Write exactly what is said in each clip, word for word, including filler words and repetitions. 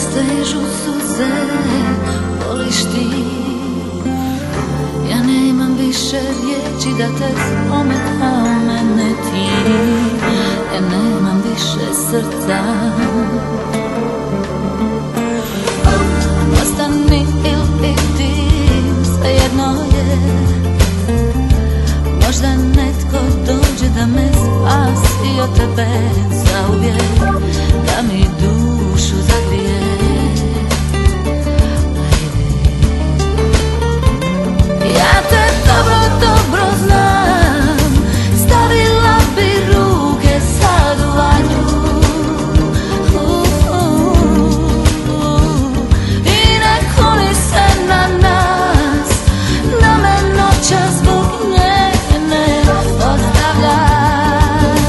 stežu suze, voliš ti. Ja nemam više riječi da te spome kao mene ti. Ja nemam više srca. Ostani ili idi, svejedno je. Možda netko dođe da me spasi od tebe zauvijek, da mi dušu zagrije. Ja te dobro, dobro znam, stavila bi ruke sad u vatru i ne kuni se na nas, da me noćas zbog nje ne ostavljaš.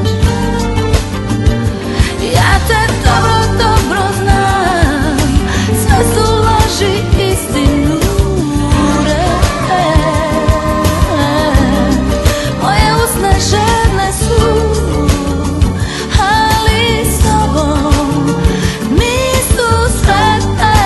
Ja te dobro, dobro znam, sve su laži, istinu moje usne žedne su, ali s tobom nisu sretne.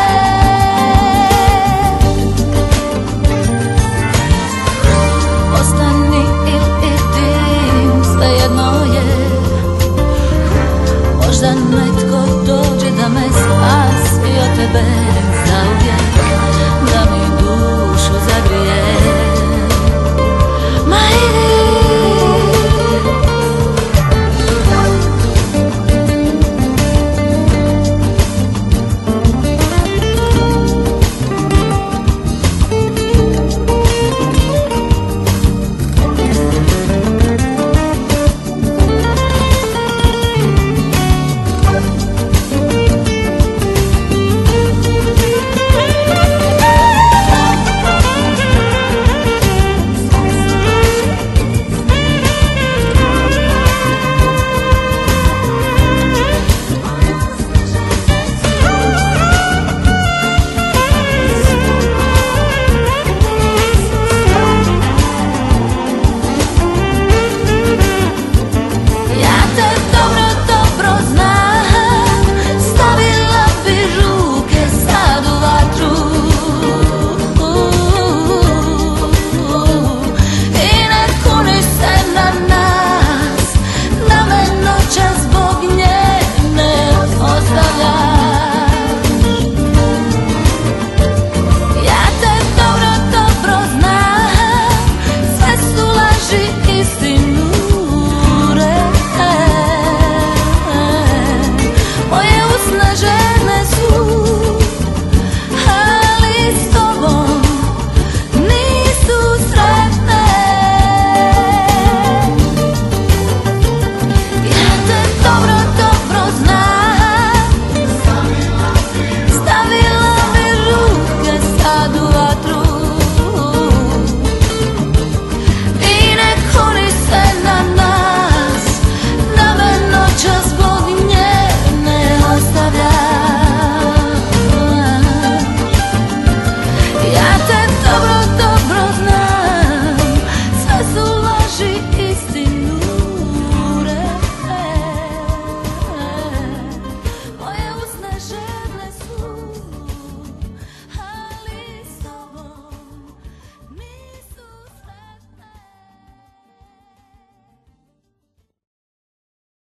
Ostani ili idi, svejedno je. Možda netko dođe da me spasi od tebe.